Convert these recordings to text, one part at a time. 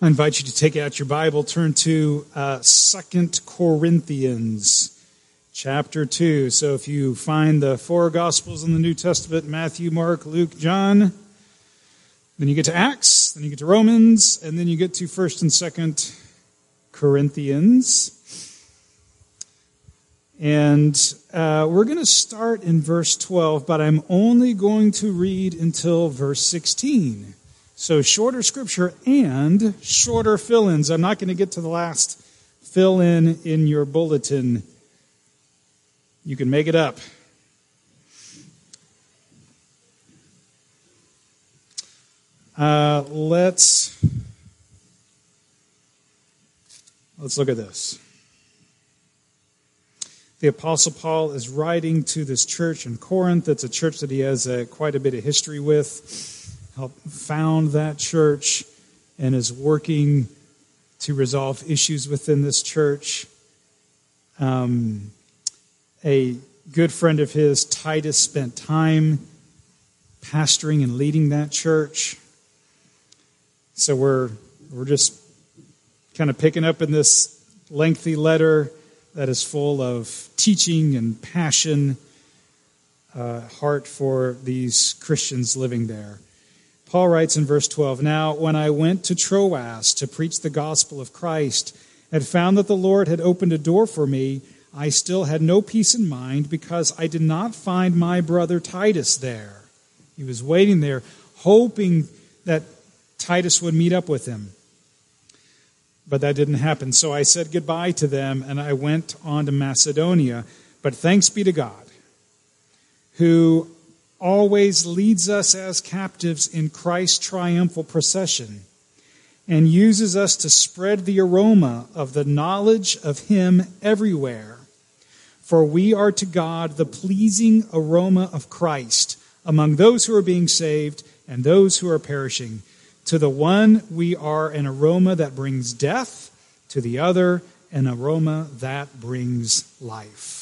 I invite you to take out your Bible, turn to 2 Corinthians chapter 2. So if you find the four Gospels in the New Testament, Matthew, Mark, Luke, John, then you get to Acts, then you get to Romans, and then you get to 1st and 2nd Corinthians. And we're going to start in verse 12, but I'm only going to read until verse 16. So shorter scripture and shorter fill-ins. I'm not going to get to the last fill-in in your bulletin. You can make it up. Let's look at this. The Apostle Paul is writing to this church in Corinth. It's a church that he has quite a bit of history with. Helped found that church and is working to resolve issues within this church. A good friend of his, Titus, spent time pastoring and leading that church. So we're just kind of picking up in this lengthy letter that is full of teaching and passion, heart for these Christians living there. Paul writes in verse 12, "Now, when I went to Troas to preach the gospel of Christ, and found that the Lord had opened a door for me, I still had no peace in mind because I did not find my brother Titus there." He was waiting there, hoping that Titus would meet up with him. But that didn't happen. So I said goodbye to them, and I went on to Macedonia. But thanks be to God, who always leads us as captives in Christ's triumphal procession, and uses us to spread the aroma of the knowledge of Him everywhere. For we are to God the pleasing aroma of Christ among those who are being saved and those who are perishing. To the one we are an aroma that brings death, to the other an aroma that brings life.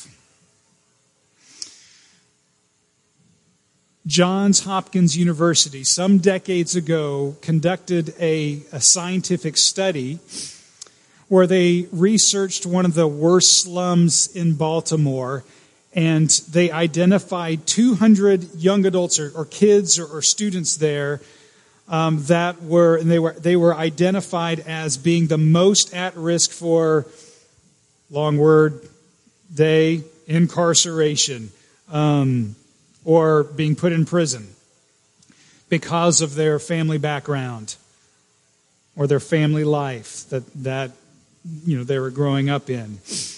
Johns Hopkins University, some decades ago, conducted a scientific study where they researched one of the worst slums in Baltimore, and they identified 200 young adults or kids or students there they were identified as being the most at risk for, long word, incarceration. Or being put in prison because of their family background or their family life that they were growing up in.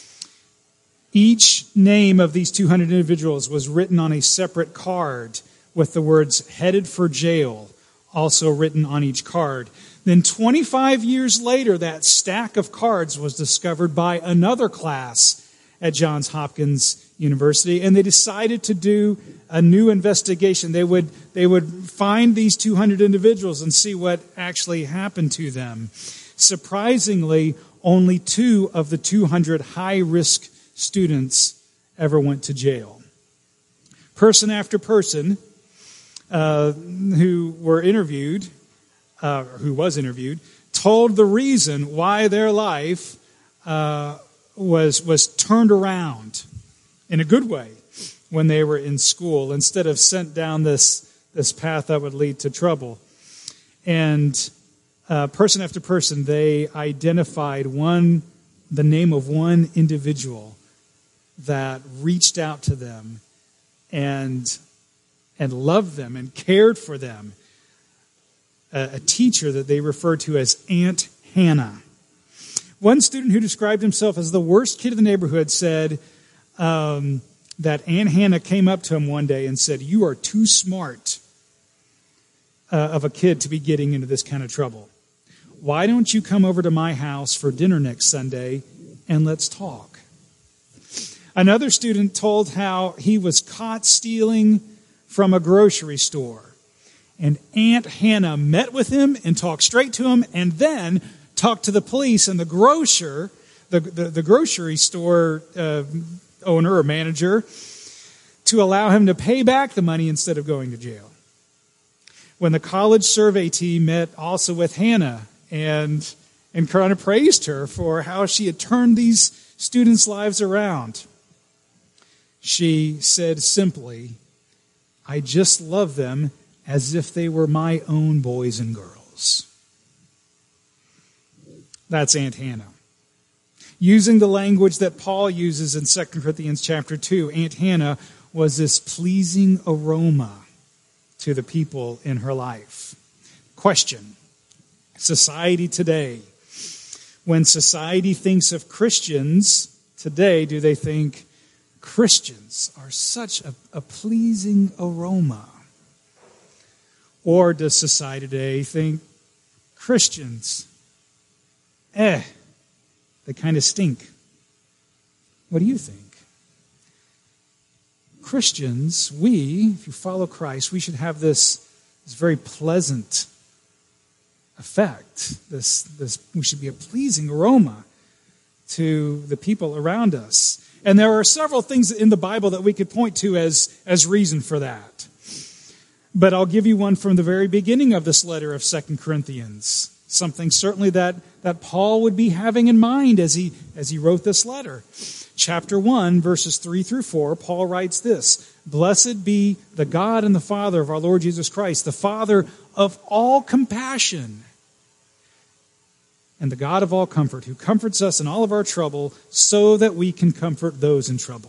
Each name of these 200 individuals was written on a separate card with the words "headed for jail" also written on each card. Then 25 years later, that stack of cards was discovered by another class at Johns Hopkins University, and they decided to do a new investigation. They would find these 200 individuals and see what actually happened to them. Surprisingly, only 2 of the 200 high-risk students ever went to jail. Person after person who was interviewed, told the reason why their life was turned around in a good way when they were in school, instead of sent down this path that would lead to trouble. And person after person, they identified the name of one individual that reached out to them and loved them and cared for them. A teacher that they referred to as Aunt Hannah. One student who described himself as the worst kid in the neighborhood said that Aunt Hannah came up to him one day and said, "You are too smart of a kid to be getting into this kind of trouble. Why don't you come over to my house for dinner next Sunday and let's talk?" Another student told how he was caught stealing from a grocery store. And Aunt Hannah met with him and talked straight to him, and then talked to the police, and the grocer, the grocery store owner or manager, to allow him to pay back the money instead of going to jail. When the college survey team met also with Hannah and kind of praised her for how she had turned these students' lives around. She said simply, "I just love them as if they were my own boys and girls." That's Aunt Hannah. Using the language that Paul uses in 2 Corinthians chapter 2, Aunt Hannah was this pleasing aroma to the people in her life. Question: society today. When society thinks of Christians today, do they think Christians are such a pleasing aroma? Or does society today think Christians, they kind of stink? What do you think? Christians, if you follow Christ, we should have this very pleasant effect. We should be a pleasing aroma to the people around us. And there are several things in the Bible that we could point to as reason for that. But I'll give you one from the very beginning of this letter of 2 Corinthians. Something certainly that Paul would be having in mind as he wrote this letter. Chapter 1, verses 3 through 4, Paul writes this: "Blessed be the God and the Father of our Lord Jesus Christ, the Father of all compassion and the God of all comfort, who comforts us in all of our trouble so that we can comfort those in trouble."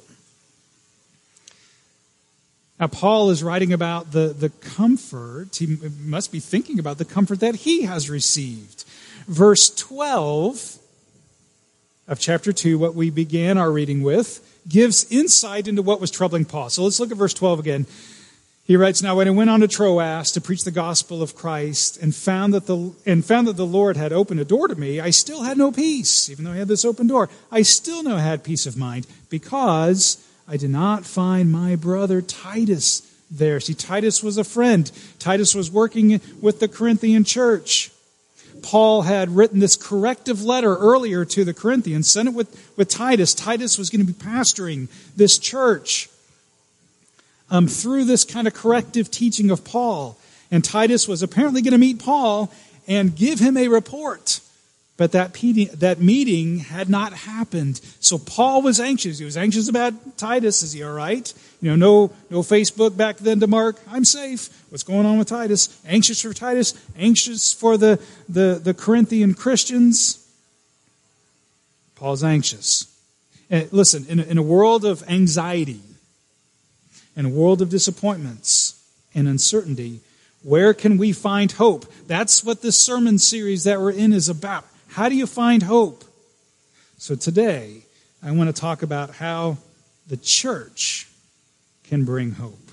Now, Paul is writing about the comfort. He must be thinking about the comfort that he has received. Verse 12 of chapter 2, what we began our reading with, gives insight into what was troubling Paul. So let's look at verse 12 again. He writes, "Now when I went on to Troas to preach the gospel of Christ and found that the Lord had opened a door to me, I still had no peace. Even though I had this open door, I still no had peace of mind because I did not find my brother Titus there." See, Titus was a friend. Titus was working with the Corinthian church. Paul had written this corrective letter earlier to the Corinthians, sent it with Titus. Titus was going to be pastoring this church through this kind of corrective teaching of Paul. And Titus was apparently going to meet Paul and give him a report. But that meeting had not happened. So Paul was anxious. He was anxious about Titus. Is he all right? No Facebook back then to mark, "I'm safe." What's going on with Titus? Anxious for Titus. Anxious for the Corinthian Christians. Paul's anxious. And listen, in a world of anxiety, in a world of disappointments and uncertainty, where can we find hope? That's what this sermon series that we're in is about. How do you find hope? So today, I want to talk about how the church can bring hope.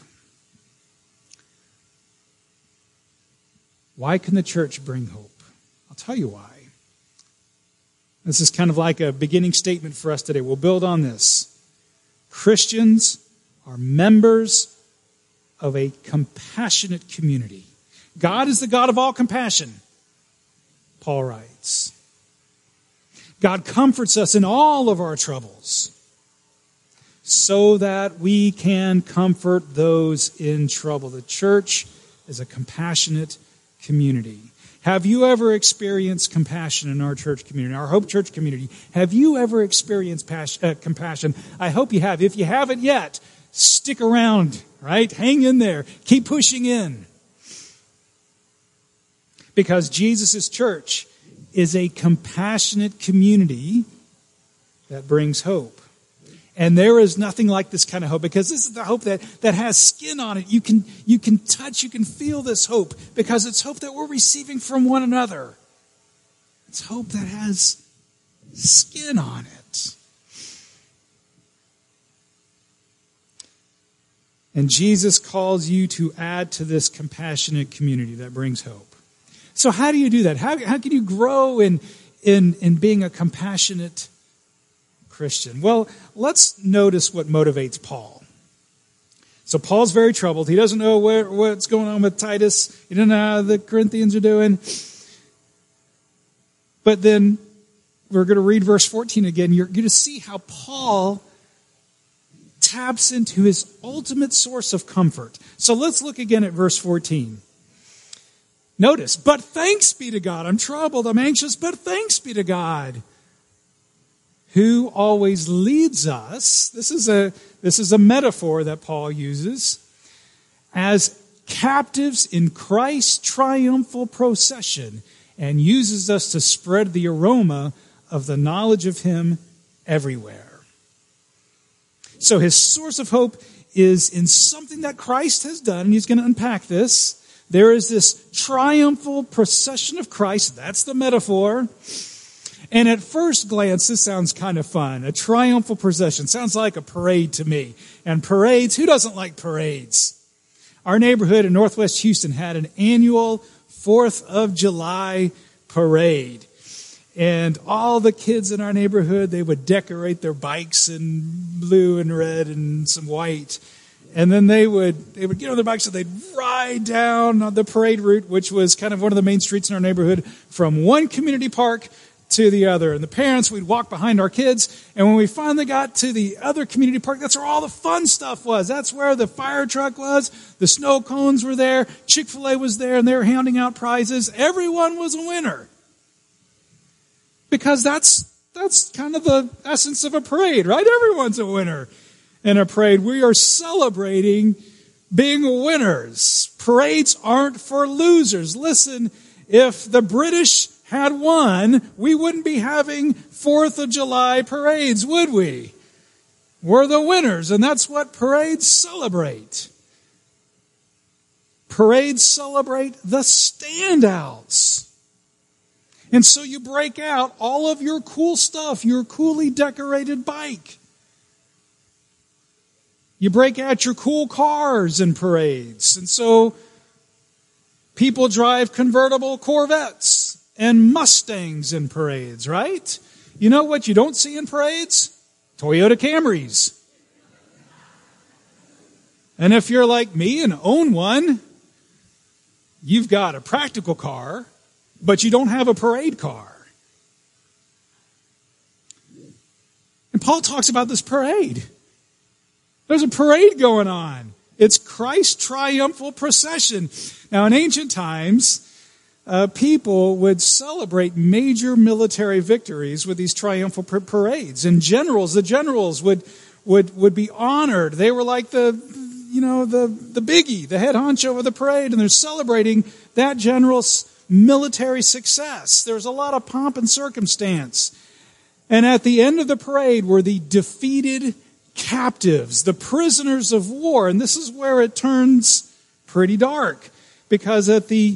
Why can the church bring hope? I'll tell you why. This is kind of like a beginning statement for us today. We'll build on this. Christians are members of a compassionate community. God is the God of all compassion, Paul writes. God comforts us in all of our troubles so that we can comfort those in trouble. The church is a compassionate community. Have you ever experienced compassion in our church community, our Hope Church community? Have you ever experienced compassion? I hope you have. If you haven't yet, stick around, right? Hang in there. Keep pushing in. Because Jesus' church is a compassionate community that brings hope. And there is nothing like this kind of hope, because this is the hope that has skin on it. You can touch, you can feel this hope, because it's hope that we're receiving from one another. It's hope that has skin on it. And Jesus calls you to add to this compassionate community that brings hope. So how do you do that? How can you grow in being a compassionate Christian? Well, let's notice what motivates Paul. So Paul's very troubled. He doesn't know what's going on with Titus. He doesn't know how the Corinthians are doing. But then we're going to read verse 14 again. You're going to see how Paul taps into his ultimate source of comfort. So let's look again at verse 14. Notice, but thanks be to God. I'm troubled, I'm anxious, but thanks be to God, who always leads us. This is a metaphor that Paul uses, as captives in Christ's triumphal procession, and uses us to spread the aroma of the knowledge of him everywhere. So his source of hope is in something that Christ has done, and he's going to unpack this. There is this triumphal procession of Christ. That's the metaphor. And at first glance, this sounds kind of fun. A triumphal procession sounds like a parade to me. And parades, who doesn't like parades? Our neighborhood in Northwest Houston had an annual 4th of July parade. And all the kids in our neighborhood, they would decorate their bikes in blue and red and some white. And then they would get on their bikes and they'd ride down the parade route, which was kind of one of the main streets in our neighborhood, from one community park to the other. And the parents, we'd walk behind our kids. And when we finally got to the other community park, that's where all the fun stuff was. That's where the fire truck was. The snow cones were there. Chick-fil-A was there, and they were handing out prizes. Everyone was a winner. Because that's kind of the essence of a parade, right? Everyone's a winner in a parade. We are celebrating being winners. Parades aren't for losers. Listen, if the British had won, we wouldn't be having 4th of July parades, would we? We're the winners, and that's what parades celebrate. Parades celebrate the standouts. And so you break out all of your cool stuff, your coolly decorated bike. You break out your cool cars in parades. And so people drive convertible Corvettes and Mustangs in parades, right? You know what you don't see in parades? Toyota Camrys. And if you're like me and own one, you've got a practical car, but you don't have a parade car. And Paul talks about this parade. There's a parade going on. It's Christ's triumphal procession. Now, in ancient times, people would celebrate major military victories with these triumphal parades. And the generals would be honored. They were like the biggie, the head honcho of the parade, and they're celebrating that general's military success. There's a lot of pomp and circumstance. And at the end of the parade were the defeated captives, the prisoners of war. And this is where it turns pretty dark, because at the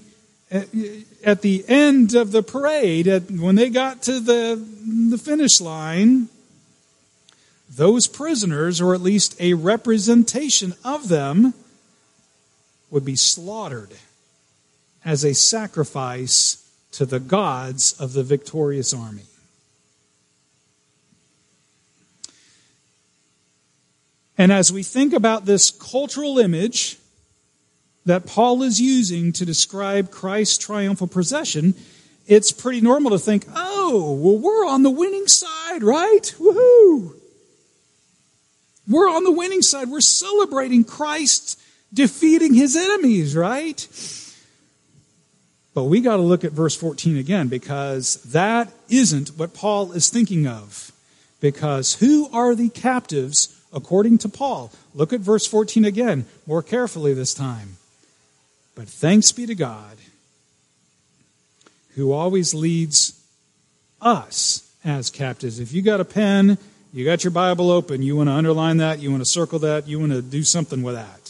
end of the parade, when they got to the finish line, those prisoners, or at least a representation of them, would be slaughtered as a sacrifice to the gods of the victorious army. And as we think about this cultural image that Paul is using to describe Christ's triumphal procession, it's pretty normal to think, oh, well, we're on the winning side, right? Woohoo! We're on the winning side. We're celebrating Christ defeating his enemies, right? But we got to look at verse 14 again, because that isn't what Paul is thinking of. Because who are the captives according to Paul? Look at verse 14 again, more carefully this time. But thanks be to God, who always leads us as captives. If you got a pen, you got your Bible open, you want to underline that, you want to circle that, you want to do something with that.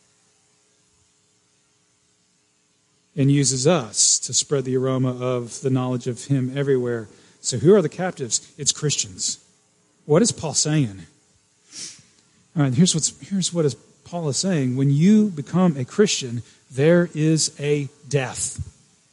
And uses us to spread the aroma of the knowledge of him everywhere. So who are the captives? It's Christians. What is Paul saying? All right, here's what Paul is saying. When you become a Christian, there is a death.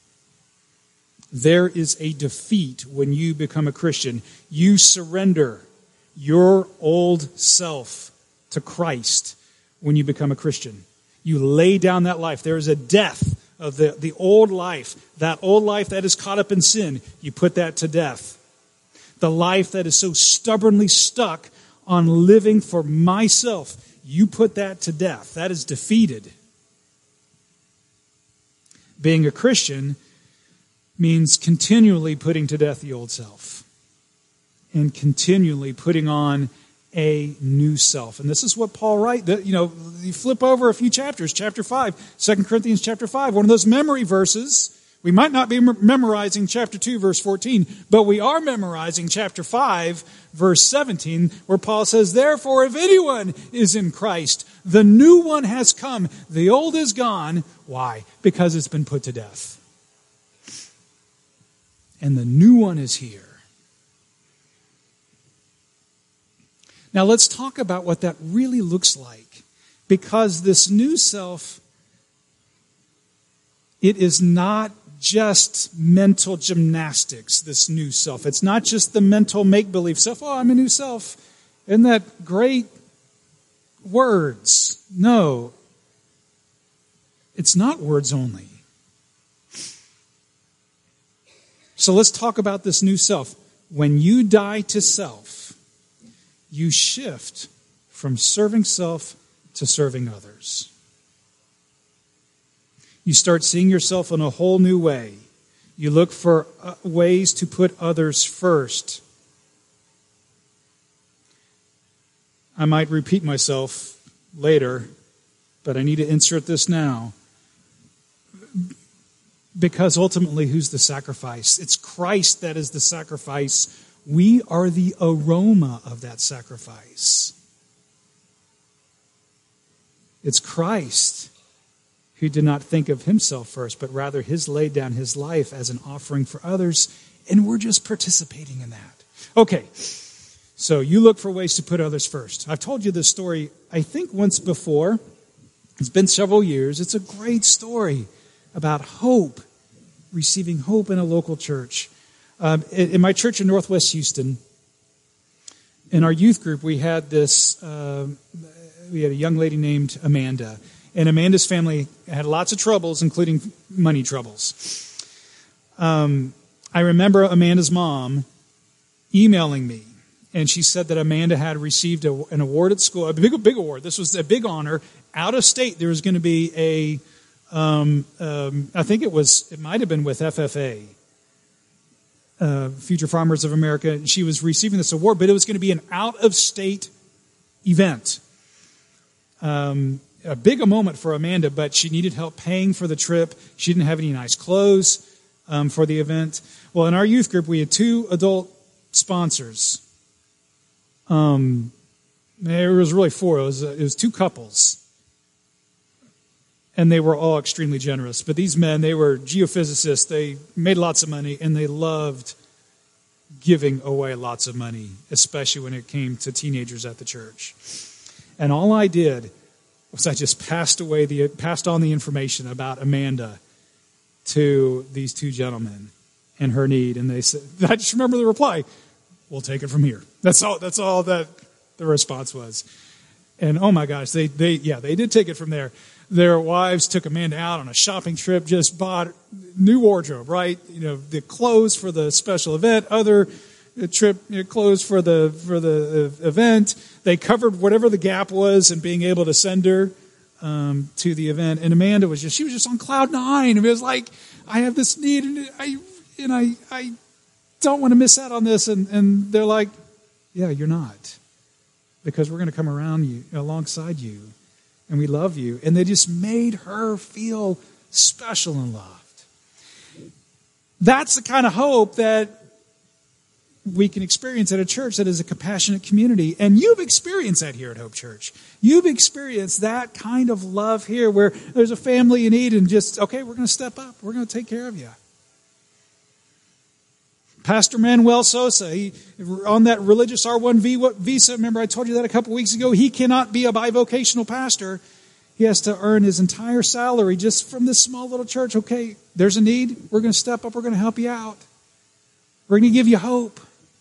There is a defeat when you become a Christian. You surrender your old self to Christ when you become a Christian. You lay down that life. There is a death of the old life. That old life that is caught up in sin, you put that to death. The life that is so stubbornly stuck on living for myself, you put that to death. That is defeated. Being a Christian means continually putting to death the old self and continually putting on a new self. And this is what Paul writes. You flip over a few chapters, chapter 5, 2 Corinthians chapter 5, one of those memory verses. We might not be memorizing chapter 2, verse 14, but we are memorizing chapter 5, verse 17, where Paul says, "Therefore, if anyone is in Christ, the new one has come. The old is gone." Why? Because it's been put to death. And the new one is here. Now let's talk about what that really looks like. Because this new self, it is not just mental gymnastics, this new self. It's not just the mental make-believe self. Oh, I'm a new self. Isn't that great? Words. No. It's not words only. So let's talk about this new self. When you die to self, you shift from serving self to serving others. You start seeing yourself in a whole new way. You look for ways to put others first. I might repeat myself later, but I need to insert this now. Because ultimately, who's the sacrifice? It's Christ that is the sacrifice. We are the aroma of that sacrifice. It's Christ who did not think of himself first, but rather his laid down his life as an offering for others, and we're just participating in that. Okay, so you look for ways to put others first. I've told you this story, I think, once before. It's been several years. It's a great story about hope, receiving hope in a local church. In my church in Northwest Houston, in our youth group, we had a young lady named Amanda. And Amanda's family had lots of troubles, including money troubles. I remember Amanda's mom emailing me, and she said that Amanda had received an award at school, a big award. This was a big honor. Out of state, there was going to be I think it might have been with FFA, Future Farmers of America. She was receiving this award, but it was going to be an out-of-state event. A big moment for Amanda, but she needed help paying for the trip. She didn't have any nice clothes for the event. Well, in our youth group, we had 2 adult sponsors. There was really 4. It was 2 couples. And they were all extremely generous. But these men, they were geophysicists. They made lots of money, and they loved giving away lots of money, especially when it came to teenagers at the church. And all I did was I just passed on the information about Amanda to these 2 gentlemen and her need. And they said, I just remember the reply, "We'll take it from here." That's all that the response was. And oh my gosh, they did take it from there. Their wives took Amanda out on a shopping trip, just bought new wardrobe, right? The clothes for the special event, other trip clothes for the event. They covered whatever the gap was in being able to send her to the event. And Amanda was just on cloud 9. It was like, I have this need, and I don't want to miss out on this. And they're like, yeah, you're not, because we're going to come alongside you, and we love you. And they just made her feel special and loved. That's the kind of hope that we can experience at a church that is a compassionate community. And you've experienced that here at Hope Church. You've experienced that kind of love here where there's a family in need and just, okay, we're going to step up. We're going to take care of you. Pastor Manuel Sosa, he on that religious R1 visa, remember I told you that a couple weeks ago, he cannot be a bivocational pastor. He has to earn his entire salary just from this small little church. Okay, there's a need. We're going to step up. We're going to help you out. We're going to give you hope.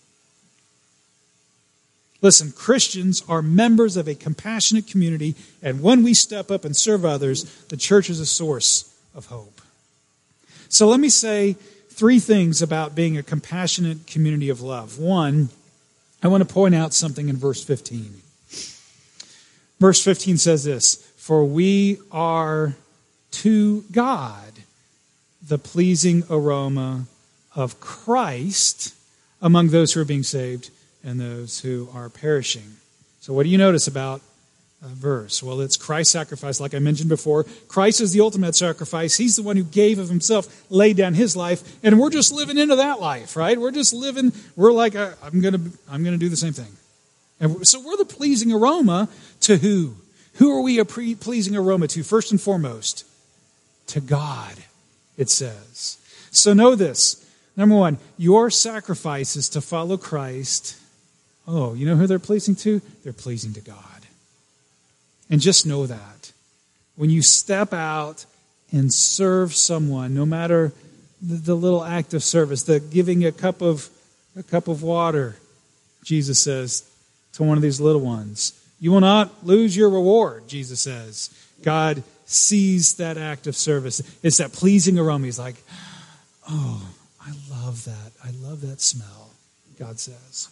Listen, Christians are members of a compassionate community, and when we step up and serve others, the church is a source of hope. So let me say 3 things about being a compassionate community of love. 1, I want to point out something in verse 15. Verse 15 says this, "For we are to God the pleasing aroma of Christ among those who are being saved and those who are perishing. So what do you notice about verse? Well, it's Christ's sacrifice, like I mentioned before. Christ is the ultimate sacrifice. He's the one who gave of himself, laid down his life, and we're just living into that life, right? We're just living. We're like, I'm gonna do the same thing. And so we're the pleasing aroma to who? Who are we a pleasing aroma to? First and foremost, to God, it says. So know this. Number one, your sacrifice is to follow Christ. Oh, you know who they're pleasing to? They're pleasing to God. And just know that. When you step out and serve someone, no matter the little act of service, the giving a cup of water, Jesus says to one of these little ones, you will not lose your reward, Jesus says. God sees that act of service. It's that pleasing aroma. He's like, oh, I love that. I love that smell, God says.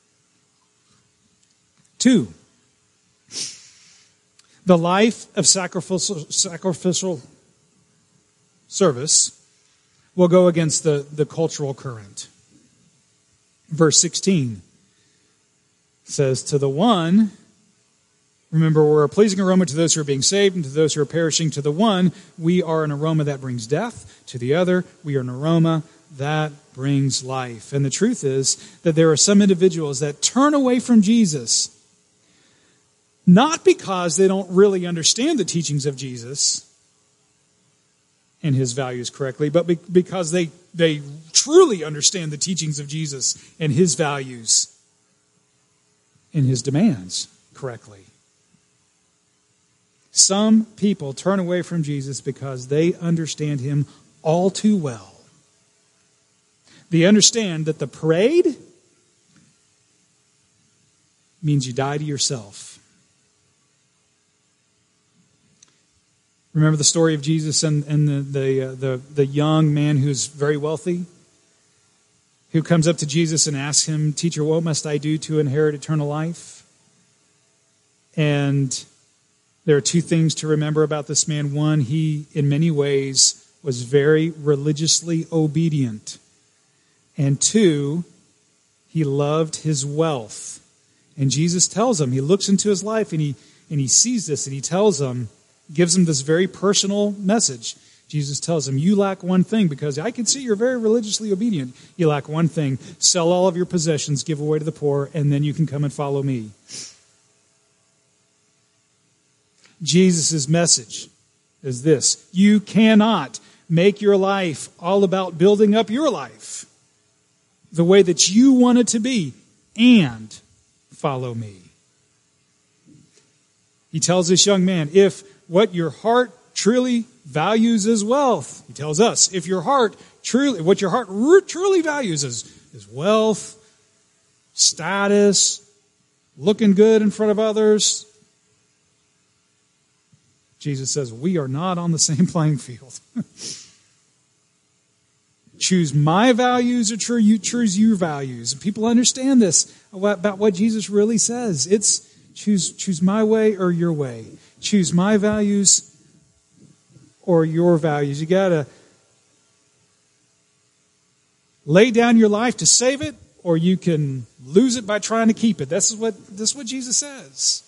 2, the life of sacrificial service will go against the cultural current. Verse 16 says, to the one, remember, we're a pleasing aroma to those who are being saved, and to those who are perishing. To the one, we are an aroma that brings death. To the other, we are an aroma that brings life. And the truth is that there are some individuals that turn away from Jesus, not because they don't really understand the teachings of Jesus and his values correctly, but because they truly understand the teachings of Jesus and his values and his demands correctly. Some people turn away from Jesus because they understand him all too well. They understand that the parade means you die to yourself. Remember the story of Jesus and the young man who's very wealthy, who comes up to Jesus and asks him, "Teacher, what must I do to inherit eternal life?" And there are 2 things to remember about this man. One, he, in many ways, was very religiously obedient. And 2, he loved his wealth. And Jesus tells him, he looks into his life and he sees this, and he tells him, gives him this very personal message. Jesus tells him, you lack one thing, because I can see you're very religiously obedient. You lack one thing. Sell all of your possessions, give away to the poor, and then you can come and follow me. Jesus' message is this: you cannot make your life all about building up your life the way that you want it to be and follow me. He tells this young man, if what your heart truly values is wealth, he tells us, if your heart truly, what your heart truly values is wealth, status, looking good in front of others, Jesus says, we are not on the same playing field. Choose my values or choose your values. And people understand this about what Jesus really says. It's choose my way or your way. Choose my values or your values. You got to lay down your life to save it, or you can lose it by trying to keep it. This is what Jesus says.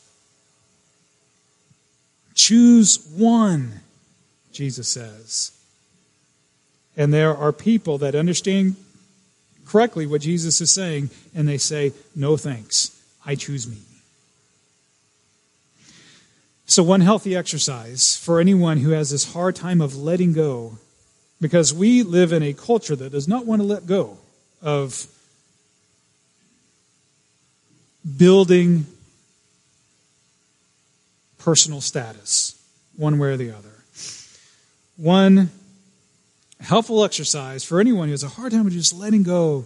Choose one, Jesus says. And there are people that understand correctly what Jesus is saying, and they say, no thanks, I choose me. So one healthy exercise for anyone who has this hard time of letting go, because we live in a culture that does not want to let go of building personal status, one way or the other. One helpful exercise for anyone who has a hard time with just letting go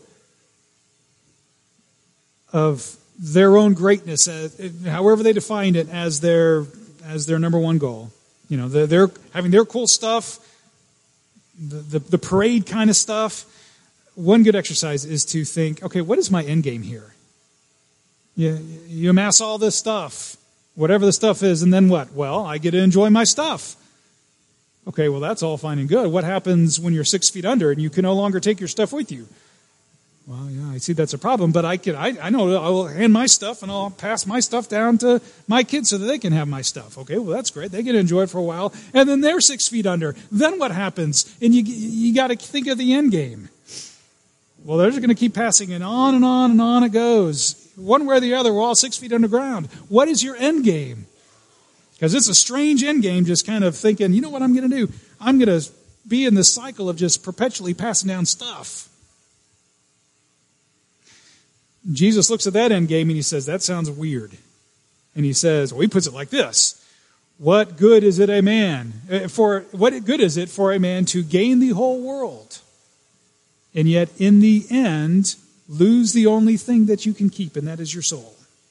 of their own greatness, however they define it, as their number one goal. You know, they're having their cool stuff, the parade kind of stuff. One good exercise is to think, okay, what is my end game here? You amass all this stuff, whatever the stuff is, and then what? Well, I get to enjoy my stuff. Okay, well, that's all fine and good. What happens when you're 6 feet under and you can no longer take your stuff with you? Well, yeah, I see that's a problem, but I know I will hand my stuff and I'll pass my stuff down to my kids so that they can have my stuff. Okay, well, that's great. They can enjoy it for a while, and then they're 6 feet under. Then what happens? And you got to think of the end game. Well, they're just going to keep passing it on and on and on it goes. One way or the other, we're all 6 feet underground. What is your end game? Because it's a strange end game, just kind of thinking, you know what I'm going to do? I'm going to be in this cycle of just perpetually passing down stuff. Jesus looks at that end game and he says, that sounds weird. And he says, well, he puts it like this. What good is it what good is it for a man to gain the whole world and yet in the end lose the only thing that you can keep, and that is your soul?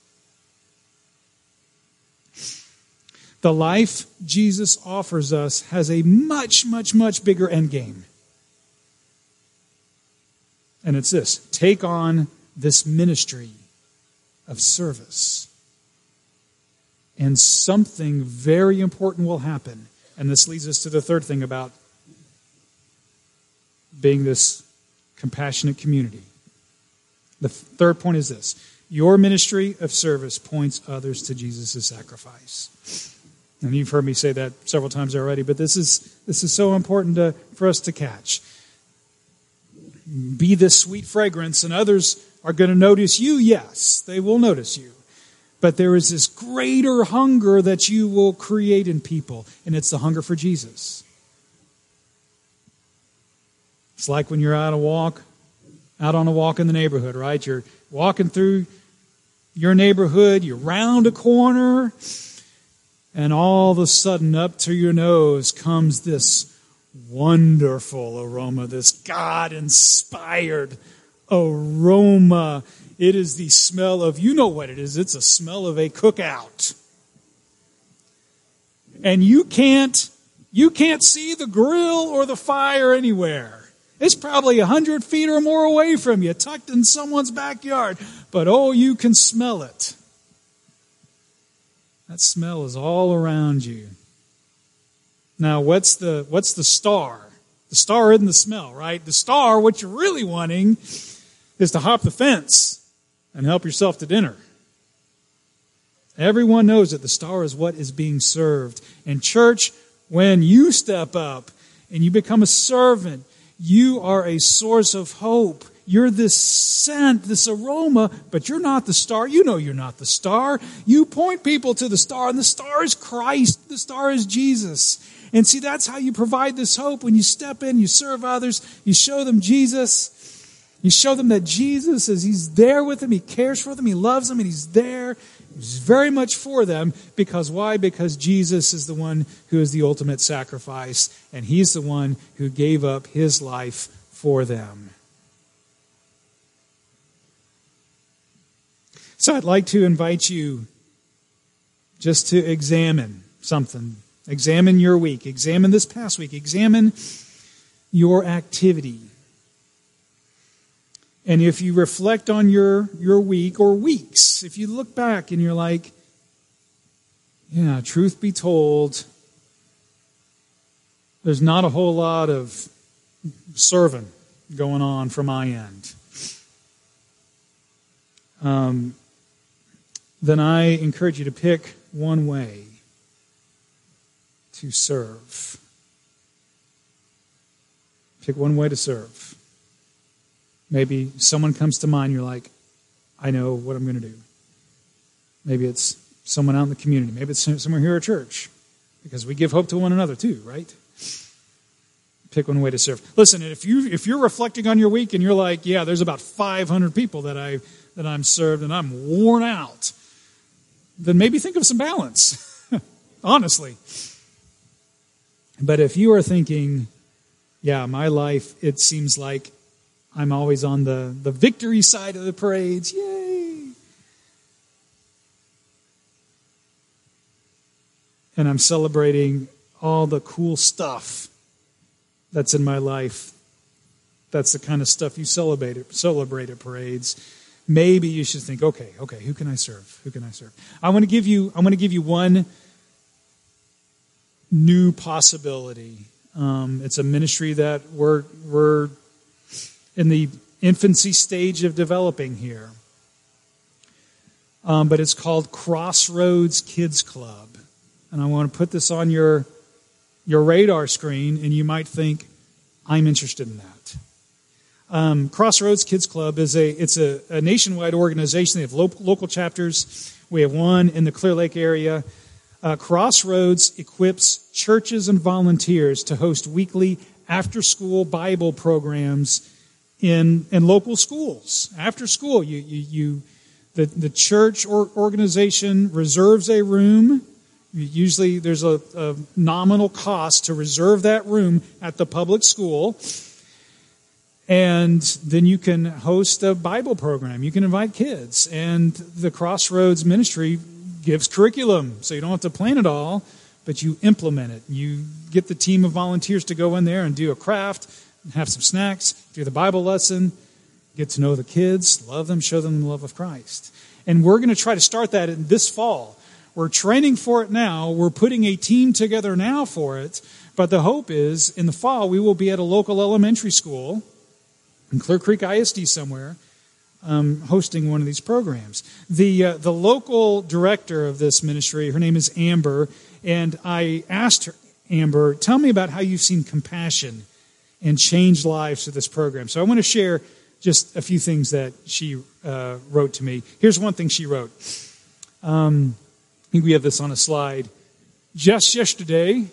The life Jesus offers us has a much, much, much bigger end game. And it's this: take on this ministry of service. And something very important will happen. And this leads us to the third thing about being this compassionate community. The third point is this: your ministry of service points others to Jesus' sacrifice. And you've heard me say that several times already, but this is so important for us to catch. Be this sweet fragrance, and others are going to notice you. Yes, they will notice you. But there is this greater hunger that you will create in people, and it's the hunger for Jesus. It's like when you're out on a walk in the neighborhood, right? You're walking through your neighborhood, you round a corner, and all of a sudden up to your nose comes this wonderful aroma, this God-inspired aroma. It is the smell of, you know what it is, it's a smell of a cookout. And you can't see the grill or the fire anywhere. It's probably 100 feet or more away from you, tucked in someone's backyard. But oh, you can smell it. That smell is all around you. Now, what's the star? The star isn't the smell, right? The star, what you're really wanting, is to hop the fence and help yourself to dinner. Everyone knows that the star is what is being served. And church, when you step up and you become a servant, you are a source of hope. You're this scent, this aroma, but you're not the star. You know you're not the star. You point people to the star, and the star is Christ. The star is Jesus. And see, that's how you provide this hope. When you step in, you serve others, you show them Jesus. You show them that Jesus He's there with them, He cares for them, He loves them, and He's there. He's very much for them. Because why? Because Jesus is the one who is the ultimate sacrifice, and He's the one who gave up His life for them. So I'd like to invite you just to examine something. Examine your week. Examine this past week. Examine your activity. And if you reflect on your week or weeks, if you look back and you're like, yeah, truth be told, there's not a whole lot of serving going on from my end. Then I encourage you to pick one way to serve. Pick one way to serve. Maybe someone comes to mind, you're like, I know what I'm going to do. Maybe it's someone out in the community. Maybe it's somewhere here at church. Because we give hope to one another too, right? Pick one way to serve. Listen, if you're reflecting on your week and you're like, yeah, there's about 500 people that I'm served and I'm worn out, then maybe think of some balance, honestly. But if you are thinking, yeah, my life, it seems like I'm always on the victory side of the parades, yay! And I'm celebrating all the cool stuff that's in my life. That's the kind of stuff you celebrate at parades. Maybe you should think, okay, who can I serve? Who can I serve? I want to give you one new possibility. It's a ministry that we're in the infancy stage of developing here. But it's called Crossroads Kids Club. And I want to put this on your radar screen, and you might think, I'm interested in that. Crossroads Kids Club is a nationwide organization. They have local chapters. We have one in the Clear Lake area. Crossroads equips churches and volunteers to host weekly after-school Bible programs in local schools. After school, the church organization reserves a room. Usually there's a nominal cost to reserve that room at the public school. And then you can host a Bible program. You can invite kids. And the Crossroads ministry gives curriculum. So you don't have to plan it all, but you implement it. You get the team of volunteers to go in there and do a craft, have some snacks, do the Bible lesson, get to know the kids, love them, show them the love of Christ. And we're going to try to start that this fall. We're training for it now. We're putting a team together now for it. But the hope is, in the fall, we will be at a local elementary school in Clear Creek ISD somewhere, hosting one of these programs. The local director of this ministry, her name is Amber, and I asked her, Amber, tell me about how you've seen compassion and change lives through this program. So I want to share just a few things that she wrote to me. Here's one thing she wrote. I think we have this on a slide. Just yesterday,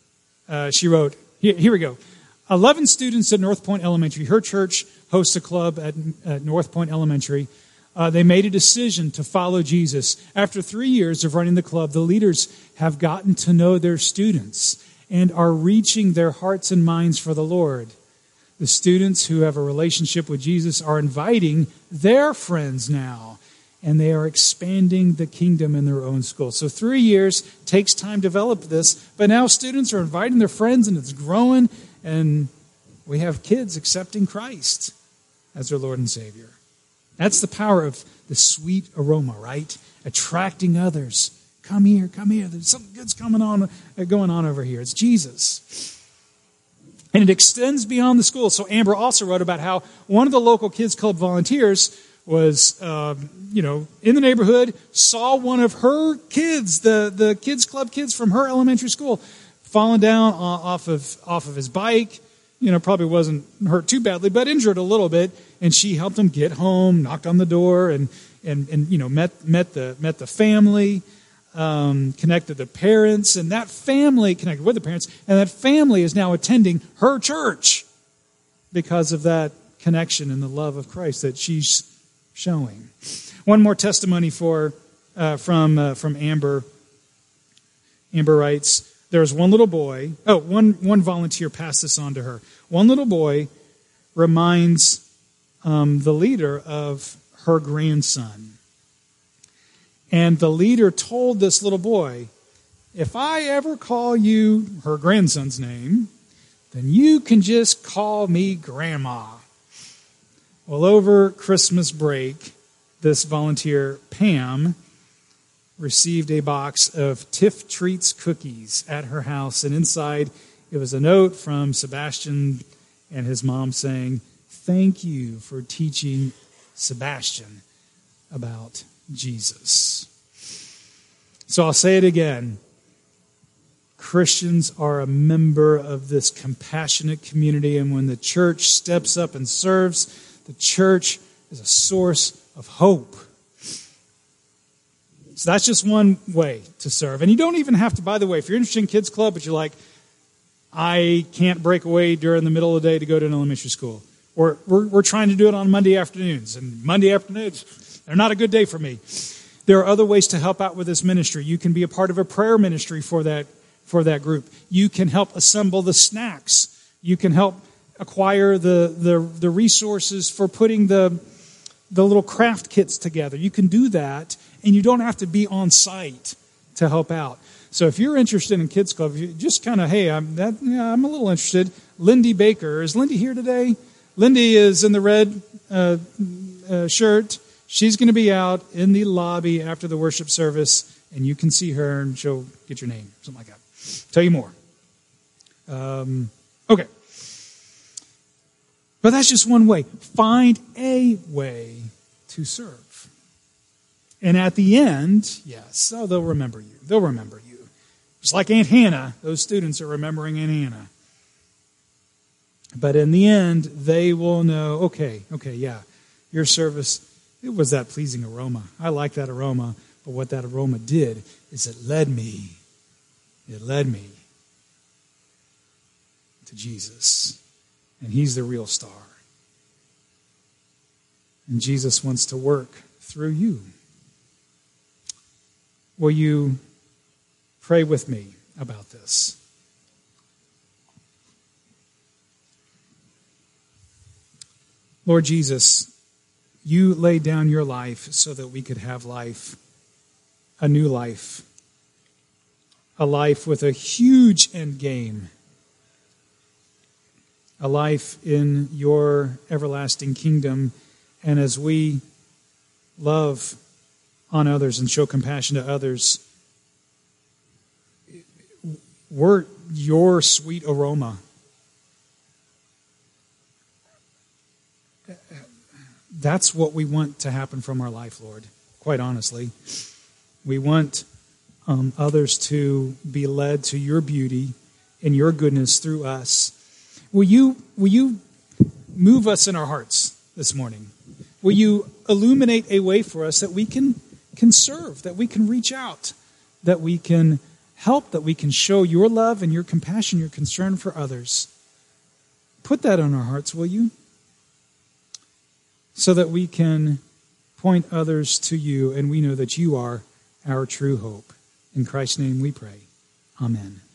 she wrote, here we go. 11 students at North Point Elementary. Her church hosts a club at North Point Elementary. They made a decision to follow Jesus. After 3 years of running the club, the leaders have gotten to know their students and are reaching their hearts and minds for the Lord. The students who have a relationship with Jesus are inviting their friends now, and they are expanding the kingdom in their own school. So 3 years takes time to develop this, but now students are inviting their friends, and it's growing, and we have kids accepting Christ as their Lord and Savior. That's the power of the sweet aroma, right? Attracting others. Come here, come here. There's something good's going on over here. It's Jesus. And it extends beyond the school. So Amber also wrote about how one of the local kids club volunteers was, in the neighborhood, saw one of her kids, the kids club kids from her elementary school, falling down off of his bike. Probably wasn't hurt too badly, but injured a little bit. And she helped him get home, knocked on the door, and met the family, connected the parents, and that family connected with the parents, and that family is now attending her church because of that connection and the love of Christ that she's showing. One more testimony from Amber. Amber writes, there's one little boy. One volunteer passed this on to her. One little boy reminds the leader of her grandson. And the leader told this little boy, if I ever call you her grandson's name, then you can just call me Grandma. Well, over Christmas break, this volunteer, Pam, received a box of Tiff Treats cookies at her house. And inside, it was a note from Sebastian and his mom saying, thank you for teaching Sebastian about Jesus. So I'll say it again. Christians are a member of this compassionate community, and when the church steps up and serves, the church is a source of hope. So that's just one way to serve. And you don't even have to, by the way, if you're interested in Kids Club, but you're like, I can't break away during the middle of the day to go to an elementary school. Or we're trying to do it on Monday afternoons. And Monday afternoons, they're not a good day for me. There are other ways to help out with this ministry. You can be a part of a prayer ministry for that group. You can help assemble the snacks. You can help acquire the resources for putting the little craft kits together. You can do that, and you don't have to be on site to help out. So if you're interested in Kids Club, you just kind of, hey, I'm a little interested. Lindy Baker. Is Lindy here today? Lindy is in the red shirt. She's going to be out in the lobby after the worship service, and you can see her, and she'll get your name, something like that. Tell you more. Okay. But that's just one way. Find a way to serve. And at the end, yes, they'll remember you. They'll remember you. Just like Aunt Hannah, those students are remembering Aunt Hannah. But in the end, they will know, okay, yeah, your service, it was that pleasing aroma. I like that aroma, but what that aroma did is it led me to Jesus. And he's the real star. And Jesus wants to work through you. Will you pray with me about this? Lord Jesus, you laid down your life so that we could have life, a new life, a life with a huge end game, a life in your everlasting kingdom. And as we love on others and show compassion to others, we're your sweet aroma. That's what we want to happen from our life, Lord, quite honestly. We want others to be led to your beauty and your goodness through us. Will you move us in our hearts this morning? Will you illuminate a way for us that we can serve, that we can reach out, that we can help, that we can show your love and your compassion, your concern for others? Put that on our hearts, will you? So that we can point others to you, and we know that you are our true hope. In Christ's name we pray. Amen.